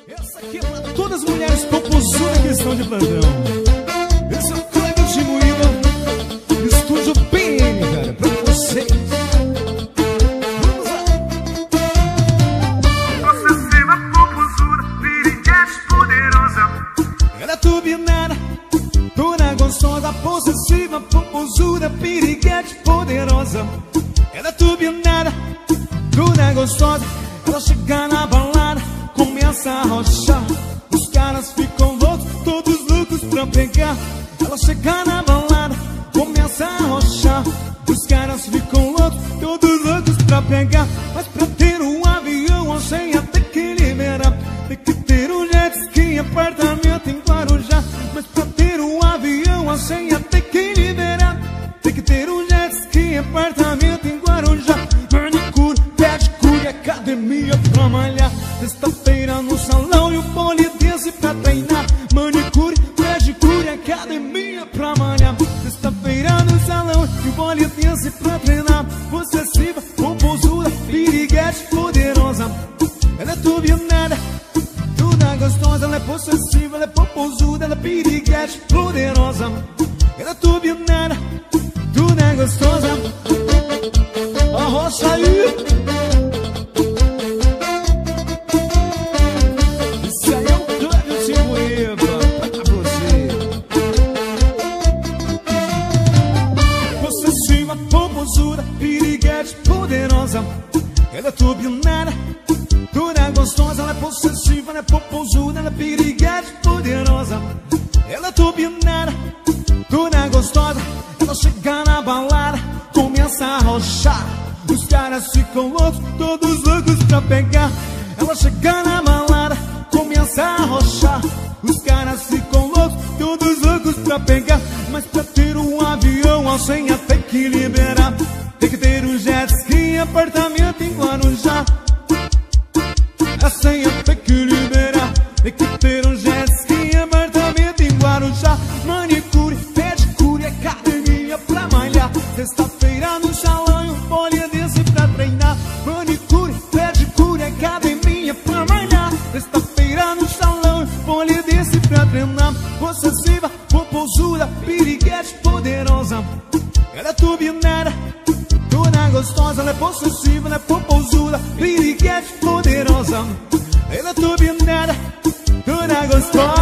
Essa aqui é pra todas as mulheres popozudas que estão de plantão. Esse é o Cleber de Moída, Estúdio PN, cara, pra vocês. Vamos lá. Possessiva, popozuda, piriguete poderosa. Ela é turbinada, toda gostosa, possessiva, popozuda, piriguete poderosa. Ela é turbinada, toda gostosa. Ela chega na balada, começa a arrochar. Os caras ficam loucos, todos loucos pra pegar. Ela chega na balada, começa a arrochar. Os caras ficam loucos, todos loucos pra pegar. Mas pra ter um avião, a senha tem que liberar. Tem que ter um jet ski, apartamento em Guarujá. Mas pra ter um avião, a senha tem que liberar. Tem que ter um jet ski, apartamento em Guarujá. Manicure, pedicure, academia pra malhar. Sexta-feira no salão e o polidense pra treinar. Manicure, pedicure, academia pra malhar. Sexta-feira no salão e o polidense pra treinar. Possessiva, popozuda, piriguete poderosa. Ela é turbinada, toda gostosa. Ela é possessiva, ela é popozuda, ela é piriguete poderosa. Ela é turbinada, toda gostosa. Arrocha aí. Isso aí é o Cleber de Moída pra você. Possessiva, popozuda, piriguete poderosa. Ela é turbinada, toda gostosa. Ela é possessiva, ela é popozuda, ela é piriguete poderosa. Ela é turbinada, toda gostosa. Ela chega na balada, começa a arrochar. Os caras ficam loucos, todos loucos pra pegar. Ela chega na balada, começa a arrochar. Os caras ficam loucos, todos loucos pra pegar. Mas pra ter um avião, a senha tem que liberar. Tem que ter um jet ski, apartamento em Guarujá. A senha tem que liberar. Tem que ter um jet ski, apartamento em Guarujá. Manicure, pedicure, academia pra malhar. Sexta-feira no salão e o polidense pra treinar. Manicure, pedicure, academia pra malhar. Sexta-feira no salão e o polidense pra treinar. Possessiva, popozuda, piriguete poderosa. Ela é turbinada, toda gostosa. Ela é possessiva, ela é popozuda, piriguete poderosa. Ela é turbinada, toda gostosa.